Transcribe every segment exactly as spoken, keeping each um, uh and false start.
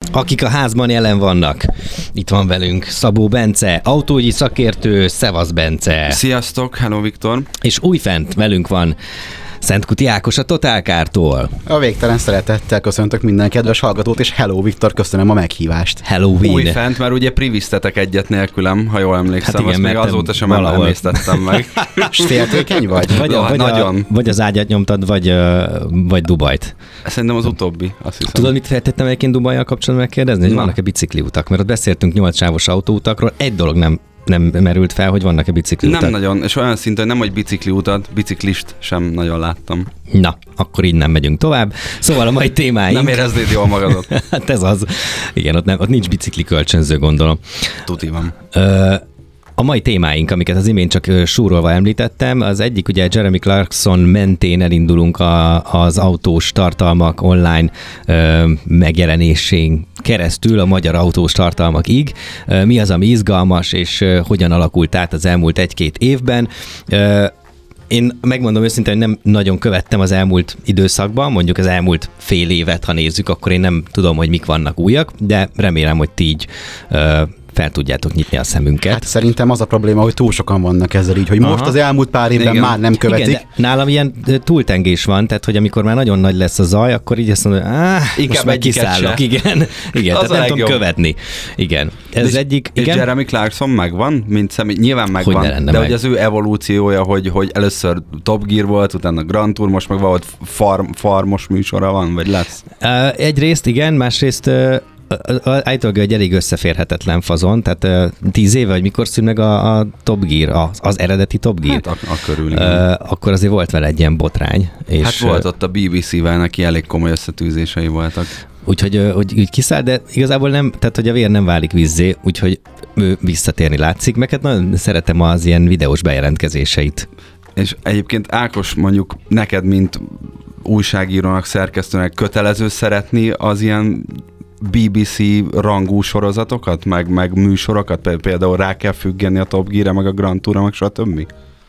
akik a házban jelen vannak. Itt van velünk Szabó Bence, autóügyi szakértő, szevasz Bence. Sziasztok, hello Viktor. És újfent velünk van Szentkuti Ákos a Totálkártól. A végtelen szeretettel köszöntök minden kedves hallgatót, és hello Viktor, köszönöm a meghívást. Halloween. Újfent, mert ugye priviztetek egyet nélkülem, ha jól emlékszem, hát igen, azt még azóta sem valahol emésztettem meg. És féltékeny vagy? Vagy, no, vagy, nagyon. A, vagy az ágyat nyomtad, vagy, vagy Dubajt. Szerintem az utóbbi, azt hiszem. Tudod, mit feltettem egyébként Dubajjal kapcsolatban megkérdezni? Hogy Na. vannak-e bicikliutak? Mert ott beszéltünk nyolcsávos autóutakról, egy dolog nem nem merült fel, hogy vannak-e bicikliutak. Nem nagyon, és olyan szinten nem, hogy bicikliutat, biciklist sem nagyon láttam. Na, akkor innen megyünk tovább. Szóval a mai témáink... Nem éreznéd jól magadot. Hát ez az. Igen, ott, nem, ott nincs bicikli kölcsönző, gondolom. Tuti van. Ö, A mai témáink, amiket az imént csak súrolva említettem, az egyik ugye Jeremy Clarkson mentén elindulunk a, az autós tartalmak online ö, megjelenésén keresztül a magyar autós tartalmakig. Ö, mi az, ami izgalmas, és ö, hogyan alakult át az elmúlt egy-két évben. Ö, Én megmondom őszintén, hogy nem nagyon követtem az elmúlt időszakban, mondjuk az elmúlt fél évet, ha nézzük, akkor én nem tudom, hogy mik vannak újak, de remélem, hogy ti így ö, fel tudjátok nyitni a szemünket. Hát szerintem az a probléma, hogy túl sokan vannak ezzel így, hogy Aha. most az elmúlt pár évben Igen. már nem követik. Igen, nálam ilyen túltengés van, tehát hogy amikor már nagyon nagy lesz a zaj, akkor így azt mondom, áh, most meg kiszállok. Se. Igen, igen tehát nem tudom követni. Igen. Ez és, egyik, és igen. Jeremy Clarkson megvan, mint személy, nyilván megvan, hogy de meg. Hogy az ő evolúciója, hogy, hogy először Top Gear volt, utána Grand Tour, most meg valahogy farm, farmos műsora van, vagy lesz? Uh, egyrészt igen, másrészt uh, állítólag egy elég összeférhetetlen fazon, tehát uh, tíz éve, hogy mikor szűn meg a, a Top Gear, az, az eredeti Top Gear. Hát a, a körül, uh, akkor azért volt vele egy ilyen botrány. És, hát volt ott a bé bé cé-vel, neki elég komoly összetűzései voltak. Úgyhogy hogy, úgy kiszáll, de igazából nem, tehát hogy a vér nem válik vízzé, úgyhogy ő visszatérni látszik, meg hát nagyon szeretem az ilyen videós bejelentkezéseit. És egyébként Ákos, mondjuk neked, mint újságírónak, szerkesztőnek kötelező szeretni az ilyen bé bé cé rangú sorozatokat, meg, meg műsorokat, például rá kell függeni a Top Gear-re, meg a Grand Tour-ra, meg stb.?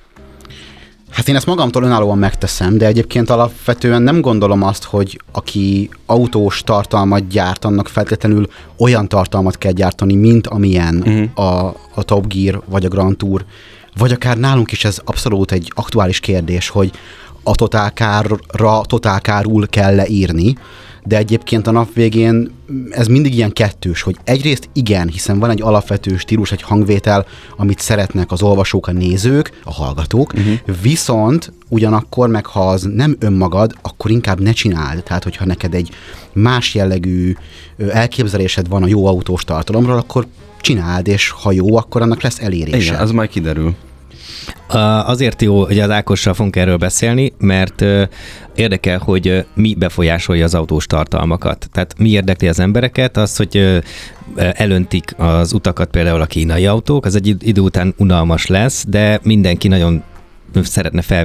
Hát én ezt magamtól önállóan megteszem, de egyébként alapvetően nem gondolom azt, hogy aki autós tartalmat gyárt, annak feltétlenül olyan tartalmat kell gyártani, mint amilyen uh-huh. a, a Top Gear, vagy a Grand Tour, vagy akár nálunk is ez abszolút egy aktuális kérdés, hogy a totálkárra totálkárul kell leírni, de egyébként a nap végén ez mindig ilyen kettős, hogy egyrészt igen, hiszen van egy alapvető stílus, egy hangvétel, amit szeretnek az olvasók, a nézők, a hallgatók, uh-huh. viszont ugyanakkor meg ha az nem önmagad, akkor inkább ne csináld. Tehát, hogyha neked egy más jellegű elképzelésed van a jó autós tartalomról, akkor csináld, és ha jó, akkor annak lesz elérése. Igen, az majd kiderül. Azért jó, hogy az Ákossal fogunk erről beszélni, mert érdekel, hogy mi befolyásolja az autós tartalmakat. Tehát mi érdekli az embereket, az, hogy elöntik az utakat például a kínai autók, az egy idő után unalmas lesz, de mindenki nagyon szeretne fel,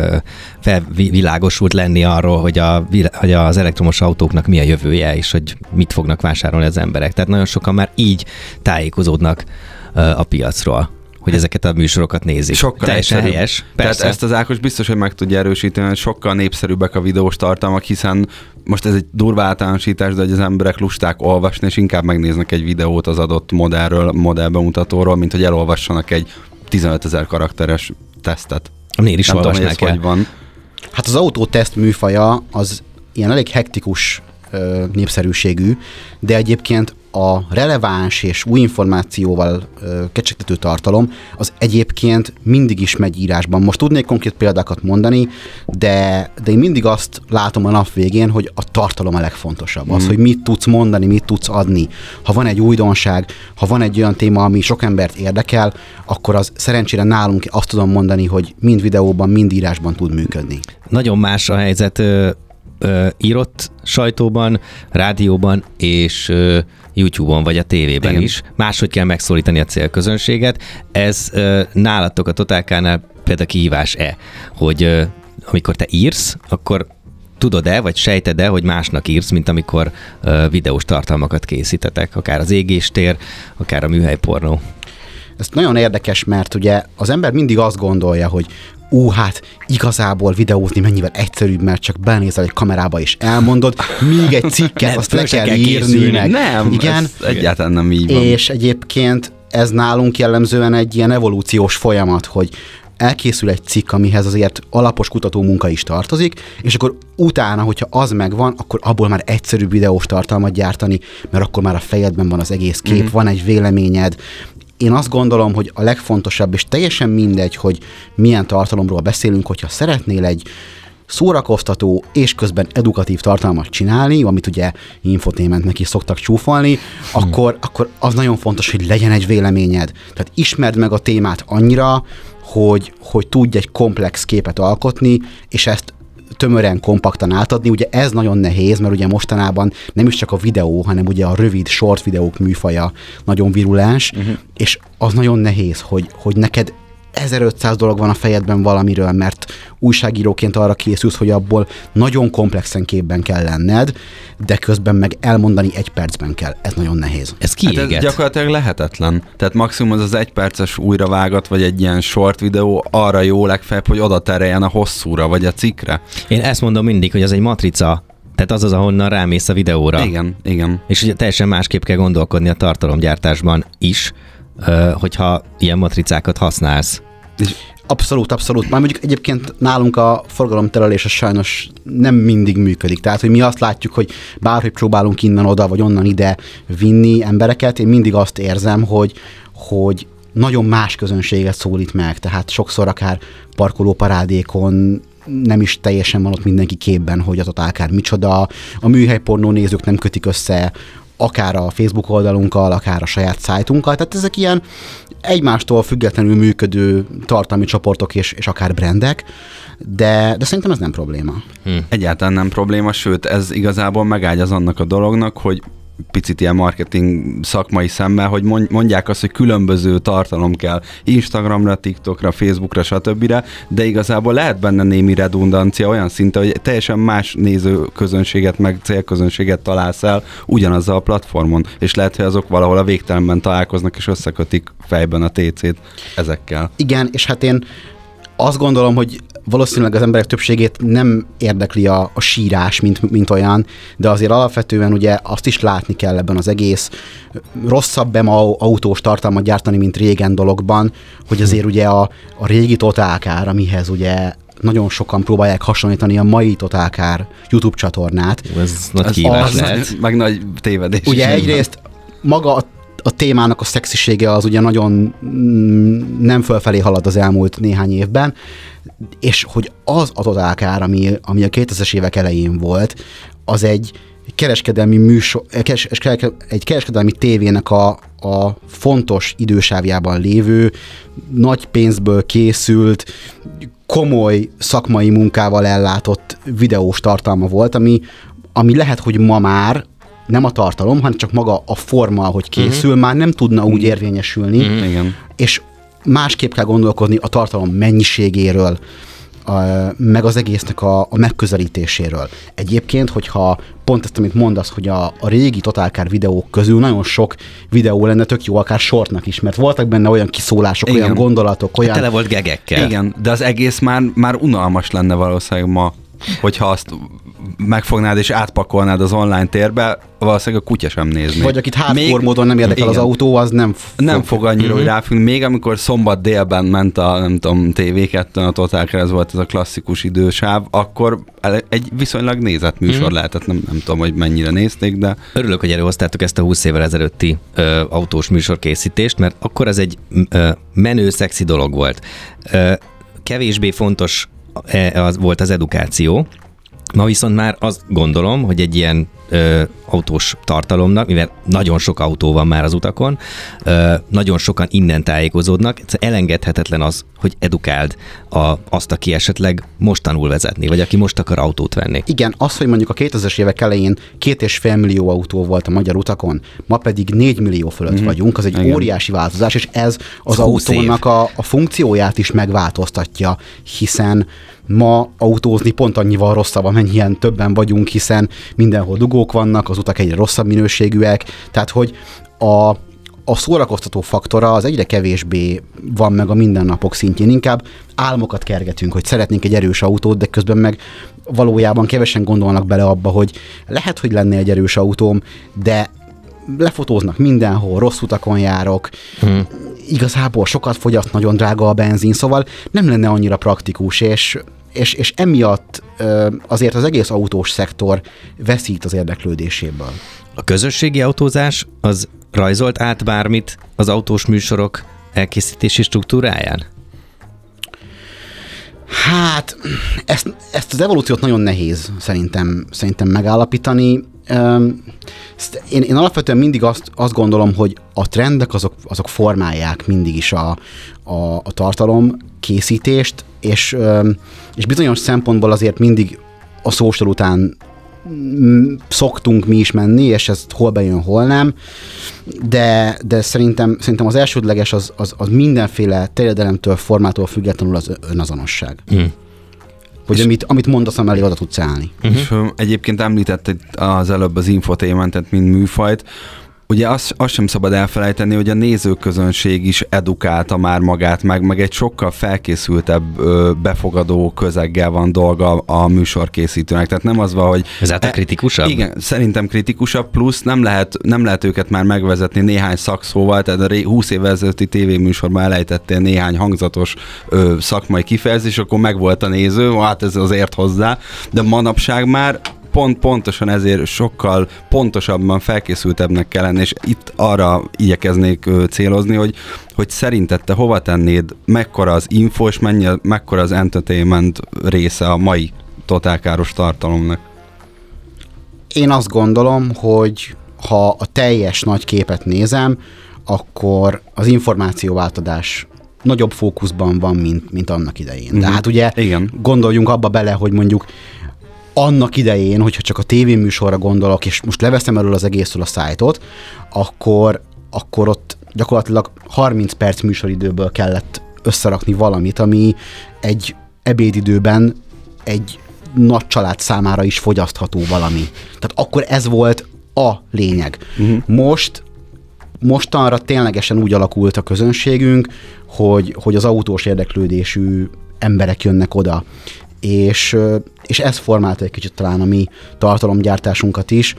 felvilágosult lenni arról, hogy, a, hogy az elektromos autóknak mi a jövője, és hogy mit fognak vásárolni az emberek. Tehát nagyon sokan már így tájékozódnak a piacról, hogy ezeket a műsorokat nézik. Sokkal teljesen egyszerűbb. helyes. Persze. Tehát ezt az Ákos biztos, hogy meg tudja erősíteni, hogy sokkal népszerűbbek a videós tartalmak, hiszen most ez egy durva általánosítás, de hogy az emberek lusták olvasni, és inkább megnéznek egy videót az adott modellről, modellbemutatóról, mint hogy elolvassanak egy tizenötezer karakteres tesztet. Miért is Nem olvasnál tudom, hogy van. Hát az autóteszt műfaja az ilyen elég hektikus ö, népszerűségű, de egyébként a releváns és új információval ö, kecsegtető tartalom az egyébként mindig is megy írásban. Most tudnék konkrét példákat mondani, de, de én mindig azt látom a nap végén, hogy a tartalom a legfontosabb. Az, mm. hogy mit tudsz mondani, mit tudsz adni. Ha van egy újdonság, ha van egy olyan téma, ami sok embert érdekel, akkor az szerencsére nálunk azt tudom mondani, hogy mind videóban, mind írásban tud működni. Nagyon más a helyzet ö, ö, írott sajtóban, rádióban és ö, YouTube-on vagy a tévében Igen. is. Máshogy kell megszólítani a célközönséget. Ez ö, nálatok a Totálkánál például kihívás-e, hogy ö, amikor te írsz, akkor tudod-e, vagy sejted-e, hogy másnak írsz, mint amikor ö, videós tartalmakat készítetek, akár az égéstér, akár a műhelypornó? ez nagyon érdekes, mert ugye az ember mindig azt gondolja, hogy ú, hát igazából videózni mennyivel egyszerűbb, mert csak belenézel egy kamerába és elmondod, míg egy cikket azt le kell, kell írni meg. Nem, igen, ez egyáltalán nem így van. És egyébként ez nálunk jellemzően egy ilyen evolúciós folyamat, hogy elkészül egy cikk, amihez azért alapos kutatómunka is tartozik, és akkor utána, hogyha az megvan, akkor abból már egyszerűbb videós tartalmat gyártani, mert akkor már a fejedben van az egész kép, mm. van egy véleményed. Én azt gondolom, hogy a legfontosabb, és teljesen mindegy, hogy milyen tartalomról beszélünk, hogyha szeretnél egy szórakoztató és közben edukatív tartalmat csinálni, amit ugye infotainmentnek is szoktak csúfolni, hmm. akkor, akkor az nagyon fontos, hogy legyen egy véleményed. Tehát ismerd meg a témát annyira, hogy, hogy tudj egy komplex képet alkotni, és ezt tömören, kompaktan átadni. Ugye ez nagyon nehéz, mert ugye mostanában nem is csak a videó, hanem ugye a rövid, short videók műfaja nagyon virulens, uh-huh. és az nagyon nehéz, hogy, hogy neked ezerötszáz dolog van a fejedben valamiről, mert újságíróként arra készülsz, hogy abból nagyon komplexen képben kell lenned, de közben meg elmondani egy percben kell. Ez nagyon nehéz. Ez kiéget. Hát ez gyakorlatilag lehetetlen. Tehát maximum az az egy perces újravágat, vagy egy ilyen short videó arra jó legfeljebb, hogy oda tereljen a hosszúra, vagy a cikkre. Én ezt mondom mindig, hogy ez egy matrica. Tehát az az, ahonnan rámész a videóra. Igen, igen. És ugye teljesen másképp kell gondolkodni a tartalomgyártásban is, hogyha ilyen matricákat használsz. Abszolút, abszolút. Már mondjuk egyébként nálunk a forgalomterelés sajnos nem mindig működik. Tehát, hogy mi azt látjuk, hogy bárhogy próbálunk innen oda, vagy onnan ide vinni embereket, én mindig azt érzem, hogy, hogy nagyon más közönséget szólít meg. Tehát sokszor akár parkolóparádékon nem is teljesen van ott mindenki képben, hogy az ott akár micsoda. A műhelypornó nézők nem kötik össze akár a Facebook oldalunkkal, akár a saját szájtunkkal. Tehát ezek ilyen egymástól függetlenül működő tartalmi csoportok és, és akár brandek, de, de szerintem ez nem probléma. Hm. Egyáltalán nem probléma, sőt, ez igazából megágyaz annak a dolognak, hogy picit ilyen marketing szakmai szemmel, hogy mondják azt, hogy különböző tartalom kell Instagramra, TikTokra, Facebookra, stb. De igazából lehet benne némi redundancia olyan szinte, hogy teljesen más nézőközönséget, meg célközönséget találsz el ugyanazzal a platformon, és lehet, hogy azok valahol a végtelenben találkoznak, és összekötik fejben a té cét ezekkel. Igen, és hát én azt gondolom, hogy valószínűleg az emberek többségét nem érdekli a, a sírás, mint, mint olyan, de azért alapvetően ugye azt is látni kell ebben az egész rosszabb ema autós tartalmat gyártani, mint régen dologban, hogy azért ugye a, a régi totálkár, amihez ugye nagyon sokan próbálják hasonlítani a mai totálkár YouTube csatornát. Ez nagy kívás lehet. Meg nagy tévedés. Ugye egyrészt maga a a témának a szexisége az ugye nagyon nem fölfelé halad az elmúlt néhány évben, és hogy az a totálkár, ami, ami a kétezres évek elején volt, az egy kereskedelmi műsor, egy kereskedelmi tévének a, a fontos idősávjában lévő, nagy pénzből készült, komoly szakmai munkával ellátott videós tartalma volt, ami, ami lehet, hogy ma már nem a tartalom, hanem csak maga a forma, ahogy készül, uh-huh. már nem tudna úgy érvényesülni, uh-huh. Igen. És másképp kell gondolkodni a tartalom mennyiségéről, a, meg az egésznek a, a megközelítéséről. Egyébként, hogyha pont ezt, amit mondasz, hogy a, a régi totálkár videók közül nagyon sok videó lenne tök jó, akár shortnak is, mert voltak benne olyan kiszólások, igen. olyan gondolatok, olyan... Tele volt gegekkel. Igen, de az egész már, már unalmas lenne valószínűleg ma, hogyha azt megfognád és átpakolnád az online térbe, valószínűleg a kutya sem nézni. Vagy akit hardcore módon nem érdekel igen. az autó, az nem fog. Nem fog annyira, uh-huh. hogy ráfüggni. Még amikor szombat délben ment a, nem tudom, té vé kettőn, a totálkár, ez volt ez a klasszikus idősáv, akkor egy viszonylag nézett műsor uh-huh. lehetett, nem, nem tudom, hogy mennyire nézték, de... Örülök, hogy előhoztátok ezt a húsz évvel ezelőtti ö, autós műsorkészítést, mert akkor ez egy ö, menő, szexi dolog volt. Ö, kevésbé fontos az volt az edukáció. Ma viszont már azt gondolom, hogy egy ilyen ö, autós tartalomnak, mivel nagyon sok autó van már az utakon, ö, nagyon sokan innen tájékozódnak, elengedhetetlen az, hogy edukáld a, azt, aki esetleg most tanul vezetni, vagy aki most akar autót venni. Igen, az, hogy mondjuk a kétezres évek elején két és fél millió autó volt a magyar utakon, ma pedig négy millió fölött mm-hmm. vagyunk, az egy igen. óriási változás, és ez az autónak a, a funkcióját is megváltoztatja, hiszen ma autózni pont annyival rosszabb, amennyien többen vagyunk, hiszen mindenhol dugók vannak, az utak egyre rosszabb minőségűek, tehát hogy a, a szórakoztató faktora az egyre kevésbé van meg a mindennapok szintjén. Inkább álmokat kergetünk, hogy szeretnénk egy erős autót, de közben meg valójában kevesen gondolnak bele abba, hogy lehet, hogy lenne egy erős autóm, de lefotóznak mindenhol, rossz utakon járok, hmm. igazából sokat fogyaszt, nagyon drága a benzin, szóval nem lenne annyira praktikus, és, és, és emiatt azért az egész autós szektor veszít az érdeklődéséből. A közösségi autózás az rajzolt át bármit az autós műsorok elkészítési struktúráján? Hát, ezt, ezt az evolúciót nagyon nehéz szerintem, szerintem megállapítani. Én, én alapvetően mindig azt, azt gondolom, hogy a trendek azok, azok formálják mindig is a, a, a tartalom készítést, és, és bizonyos szempontból azért mindig a social után szoktunk mi is menni, és ez hol bejön, hol nem, de, de szerintem, szerintem az elsődleges az, az, az mindenféle terjedelemtől, formától függetlenül az önazonosság. Mm. Hogy amit, amit mondasz, amellé oda tudsz állni. Uh-huh. És egyébként említetted az előbb az infotainmentet, mint műfajt. Ugye azt, azt sem szabad elfelejteni, hogy a nézőközönség is edukálta már magát, meg, meg egy sokkal felkészültebb, befogadó közeggel van dolga a műsorkészítőnek. Tehát nem az van, hogy... Ezáltal kritikusabb? Igen, szerintem kritikusabb, plusz nem lehet, nem lehet őket már megvezetni néhány szakszóval, tehát a húsz évvel ezelőtti tévéműsorban elejtettél néhány hangzatos ö, szakmai kifejezés, akkor megvolt a néző, hát ez azért hozzá, de manapság már Pont, pontosan ezért sokkal pontosabban felkészültebbnek kell lenni, és itt arra igyekeznék ö, célozni, hogy, hogy szerinted te hova tennéd, mekkora az info, és mennyi, mekkora az entertainment része a mai totálkáros tartalomnak? Én azt gondolom, hogy ha a teljes nagy képet nézem, akkor az információátadás nagyobb fókuszban van, mint, mint annak idején. Uh-huh. Tehát ugye igen. Gondoljunk abba bele, hogy mondjuk annak idején, hogyha csak a tévéműsorra gondolok, és most leveszem elől az egészről a szájtot, akkor, akkor ott gyakorlatilag harminc perc műsoridőből kellett összerakni valamit, ami egy ebédidőben egy nagy család számára is fogyasztható valami. Tehát akkor ez volt a lényeg. Uh-huh. Most mostanra ténylegesen úgy alakult a közönségünk, hogy, hogy az autós érdeklődésű emberek jönnek oda, és, és ez formálta egy kicsit talán a mi tartalomgyártásunkat is,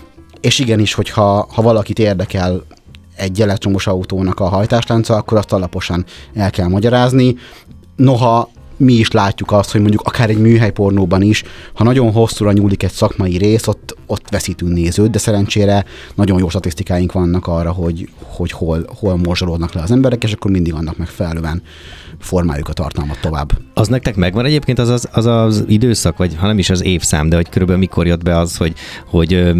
és igenis, hogyha ha valakit érdekel egy elektromos autónak a hajtáslánca, akkor azt alaposan el kell magyarázni. Noha mi is látjuk azt, hogy mondjuk akár egy műhelypornóban is, ha nagyon hosszúra nyúlik egy szakmai rész, ott, ott veszítünk nézőt, de szerencsére nagyon jó statisztikáink vannak arra, hogy, hogy hol, hol morzsolódnak le az emberek, és akkor mindig annak megfelelően formáljuk a tartalmat tovább. Az nektek megvan egyébként az az, az az időszak, vagy ha nem is az évszám, de hogy körülbelül mikor jött be az, hogy, hogy ö,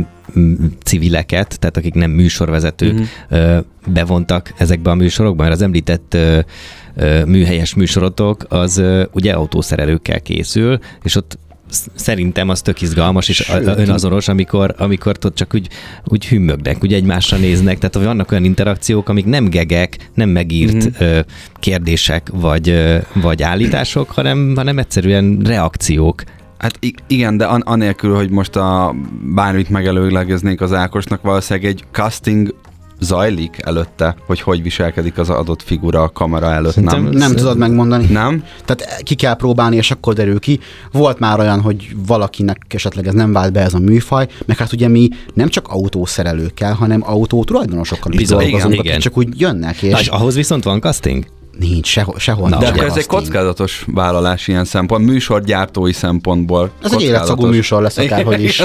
civileket, tehát akik nem műsorvezetők, mm-hmm. ö, bevontak ezekbe a műsorokba, mert az említett ö, ö, műhelyes műsorotok, az ö, ugye autószerelőkkel készül, és ott szerintem az tök izgalmas és önazonos, amikor, amikor ott csak úgy, úgy hümmögnek, úgy egymásra néznek, tehát vannak olyan interakciók, amik nem gegek, nem megírt mm-hmm. ö, kérdések vagy, ö, vagy állítások, hanem, hanem egyszerűen reakciók. Hát igen, de an- anélkül, hogy most a bármit megelőlegeznénk az Ákosnak, valószínűleg egy casting zajlik előtte, hogy hogy viselkedik az adott figura a kamera előtt. Nem, nem, nem tudod megmondani. Nem? Tehát ki kell próbálni, és akkor derül ki. Volt már olyan, hogy valakinek esetleg ez nem vált be ez a műfaj, meg hát ugye mi nem csak autószerelőkkel, hanem autó tulajdonosokkal is Bizony, dolgozunk, igen, akik igen. csak úgy jönnek. És... Na, ahhoz viszont van casting? Nincs, sehol, sehol Na, nincs. de akkor ez egy kockázatos vállalás ilyen szempont, műsorgyártói szempontból. Ez egy életszagú műsor lesz akárhogy is.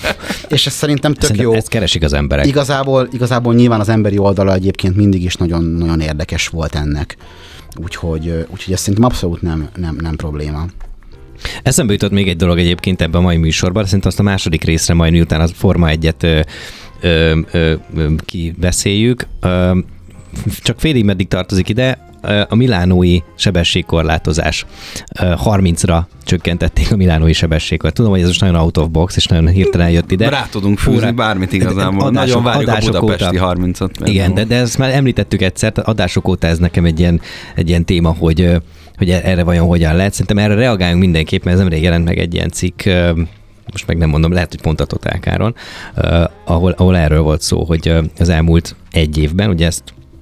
És ez szerintem tök szerintem jó. Ezt keresik az emberek. Igazából, igazából nyilván az emberi oldala egyébként mindig is nagyon, nagyon érdekes volt ennek. Úgyhogy, úgyhogy ez szerintem abszolút nem, nem, nem probléma. Eszembe jutott még egy dolog egyébként ebben a mai műsorban, szerintem azt a második részre majd miután a Forma egyet ö, ö, ö, ö, kibeszéljük. Ö, csak félig meddig tartozik ide, a milánói sebességkorlátozás. harmincra csökkentették a milánói sebességkorlátozást. Tudom, hogy ez most nagyon out of box, és nagyon hirtelen jött ide. Rá tudunk fűzni Fúra, bármit igazából. Adások, nagyon várjuk a budapesti óta, harmincat. Igen, de, de ezt már említettük egyszer, adások óta ez nekem egy ilyen, egy ilyen téma, hogy, hogy erre vajon hogyan lehet. Szerintem erre reagáljunk mindenképp, mert ez nemrég jelent meg egy ilyen cikk, most meg nem mondom, lehet, hogy pont a Totálkáron, ahol, ahol erről volt szó, hogy az elmúlt egy évben, ugye ezt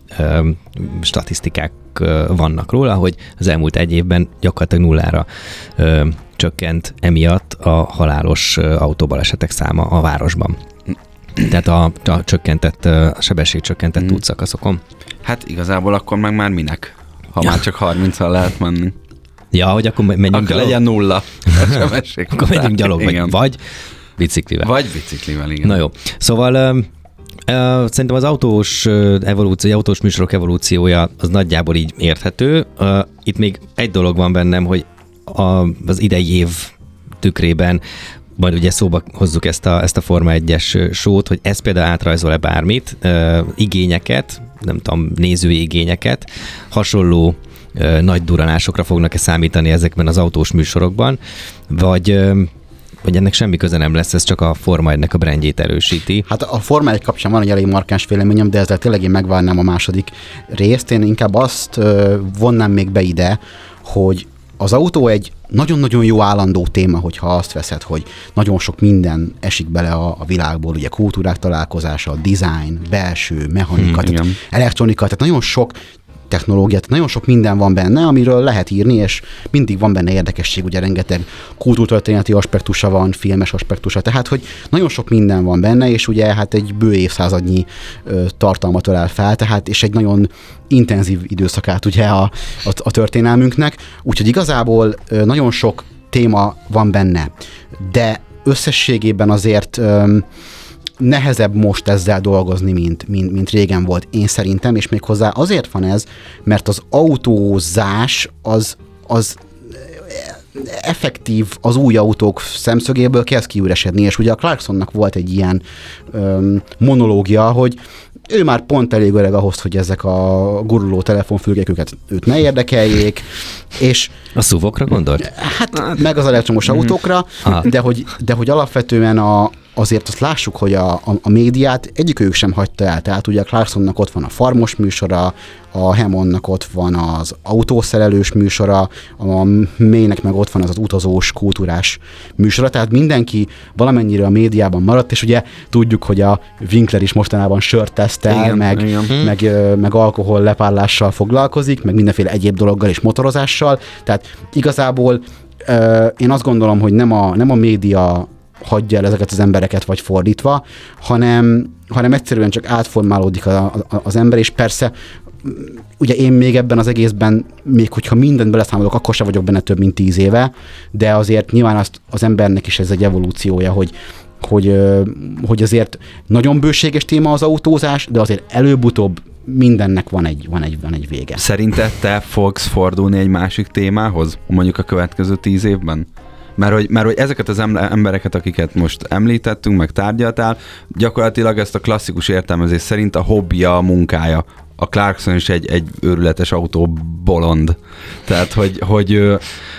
ö, statisztikák ö, vannak róla, hogy az elmúlt egy évben gyakorlatilag nullára ö, csökkent emiatt a halálos ö, autóbalesetek száma a városban. Tehát a, a csökkentett, a sebességcsökkentett mm. útszakaszokon. Hát igazából akkor meg már minek? Ha ja. már csak harminccal lehet menni. Ja, hogy akkor menjünk akkor gyalog. legyen nulla a sebesség. Akkor menjünk gyalog, vagy, vagy biciklivel. Vagy biciklivel, igen. Na jó. Szóval uh, uh, szerintem az autós evolúció, autós műsorok evolúciója az nagyjából így érthető. Uh, itt még egy dolog van bennem, hogy a, az idei év tükrében majd ugye szóba hozzuk ezt a, ezt a Forma egyes sót, hogy ez például átrajzol-e bármit, uh, igényeket, nem tudom, nézői igényeket, hasonló uh, nagy duranásokra fognak-e számítani ezekben az autós műsorokban, vagy, uh, vagy ennek semmi köze nem lesz, ez csak a Forma egynek a brandjét erősíti. Hát a Forma egy kapcsán van egy elég markáns véleményem, de ezzel tényleg én megvárnám a második részt. Én inkább azt uh, vonnám még be ide, hogy az autó egy nagyon-nagyon jó állandó téma, hogyha azt veszed, hogy nagyon sok minden esik bele a, a világból, ugye kultúrák találkozása, design, belső, mechanika, hmm, tehát elektronika, tehát nagyon sok technológia, tehát nagyon sok minden van benne, amiről lehet írni, és mindig van benne érdekesség, ugye rengeteg kultúrtörténeti aspektusa van, filmes aspektusa, tehát hogy nagyon sok minden van benne, és ugye hát egy bő évszázadnyi ö, tartalmat ölel fel, tehát és egy nagyon intenzív időszakát ugye a, a, a történelmünknek, úgyhogy igazából ö, nagyon sok téma van benne, de összességében azért ö, nehezebb most ezzel dolgozni, mint, mint, mint régen volt, én szerintem, és méghozzá azért van ez, mert az autózás az, az effektív az új autók szemszögéből kezd kiüresedni, és ugye a Clarksonnak volt egy ilyen öm, monológia, hogy ő már pont elég öreg ahhoz, hogy ezek a guruló telefonfülkék őket, őt ne érdekeljék, és... A szuvokra gondolt? Hát, meg az elektromos autókra, de hogy, de hogy alapvetően a, azért azt lássuk, hogy a, a, a médiát egyikőjük sem hagyta el. Tehát ugye a Clarksonnak ott van a farmos műsora, a Hammondnak ott van az autószerelős műsora, a Maynek meg ott van az az utazós, kultúrás műsora, tehát mindenki valamennyire a médiában maradt, és ugye tudjuk, hogy a Winkler is mostanában sört tesztel, igen, meg, igen. Meg, meg alkohol lepárlással foglalkozik, meg mindenféle egyéb dologgal és motorozással, tehát igazából én azt gondolom, hogy nem a, nem a média hagyja el ezeket az embereket, vagy fordítva, hanem, hanem egyszerűen csak átformálódik a, a, az ember, és persze ugye én még ebben az egészben, még hogyha mindent beleszámolok, akkor sem vagyok benne több mint tíz éve, de azért nyilván azt az embernek is ez egy evolúciója, hogy, hogy, hogy azért nagyon bőséges téma az autózás, de azért előbb-utóbb mindennek van egy, van egy, van egy vége. Szerinted te fogsz fordulni egy másik témához, mondjuk a következő tíz évben? Mert hogy, mert hogy ezeket az embereket, akiket most említettünk, meg tárgyaltál, gyakorlatilag ezt a klasszikus értelmezés szerint a hobbija, a munkája. A Clarkson is egy, egy őrületes autó bolond. Tehát, hogy, hogy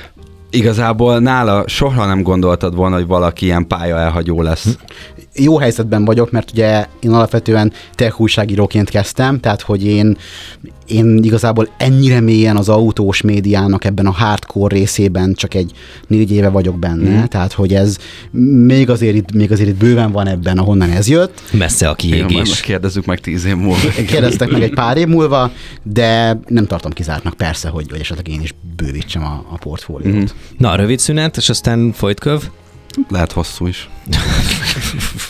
igazából nála soha nem gondoltad volna, hogy valaki ilyen pálya elhagyó lesz. Jó helyzetben vagyok, mert ugye én alapvetően tech újságíróként kezdtem, tehát hogy én, én igazából ennyire mélyen az autós médiának ebben a hardcore részében csak egy négy éve vagyok benne, mm. tehát hogy ez még azért, itt, még azért itt bőven van ebben, ahonnan ez jött. Messze a kiégés. Kérdezzük meg tíz év múlva. Kérdeztek meg egy pár év múlva, de nem tartom kizártnak persze, hogy, hogy esetleg én is bővítsem a, a portfóliót. Mm. Na, rövid szünet, és aztán folytköv. Lehet hosszú is.